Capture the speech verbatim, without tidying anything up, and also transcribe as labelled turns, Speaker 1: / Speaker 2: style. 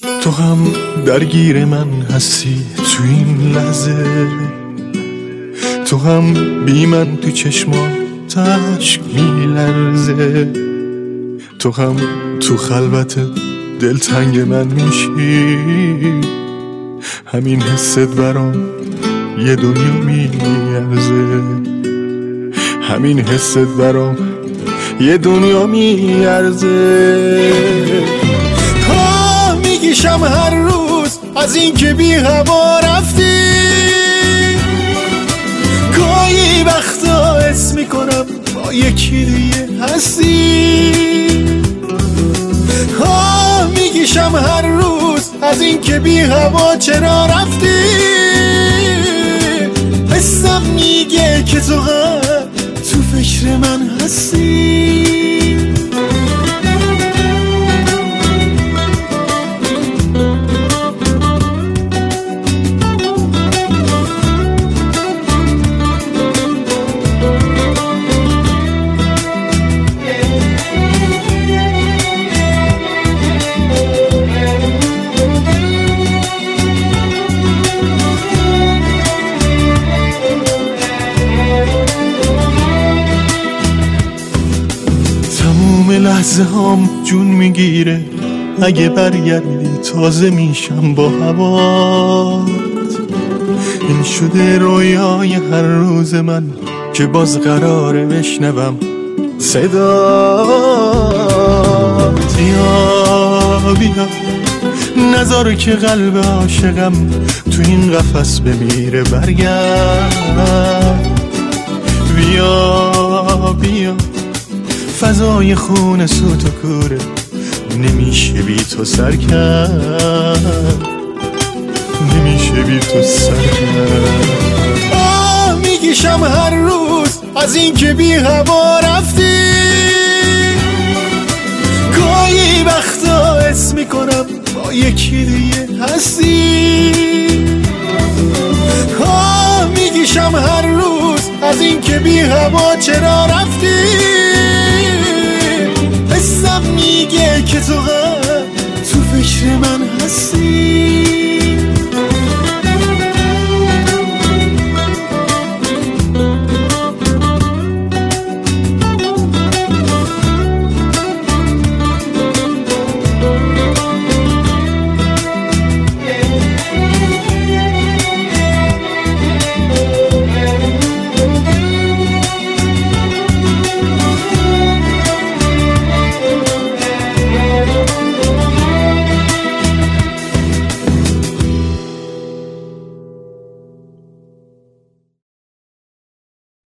Speaker 1: تو هم درگیر من هستی تو این لحظه، تو هم بی من تو چشمات اشک میلرزه، تو هم تو خلوت دلتنگ من میشی، همین حست برام یه دنیا میارزه، همین حست برام یه دنیا میارزه. ها میگیشم هر روز از این که بی هوا رفتی، گاهی وقتا حس میکنم با یکی دیگه هستی. ها میگیشم هر روز از این که بی هوا چرا رفتی، حسم میگه که تو هم تو فکر من هستی. لحظه هام جون میگیره، اگه برگردی تازه میشم با هوات. این شده رویای هر روز من که باز قراره بشنوم صدات. بیا بیا نذار که قلب عاشقم تو این قفس بمیره، برگرد. بیا بیا فضای خون سوت و کوره، نمیشه بی تو سر کرد، نمیشه بی تو سر کرد. آه میگیشم هر روز از این که بی هوا رفتی، گاهی وقتا حس میکنم با یکی دیگه هستی. آه میگیشم هر روز از این که بی هوا چرا رفتی، حسم میگه که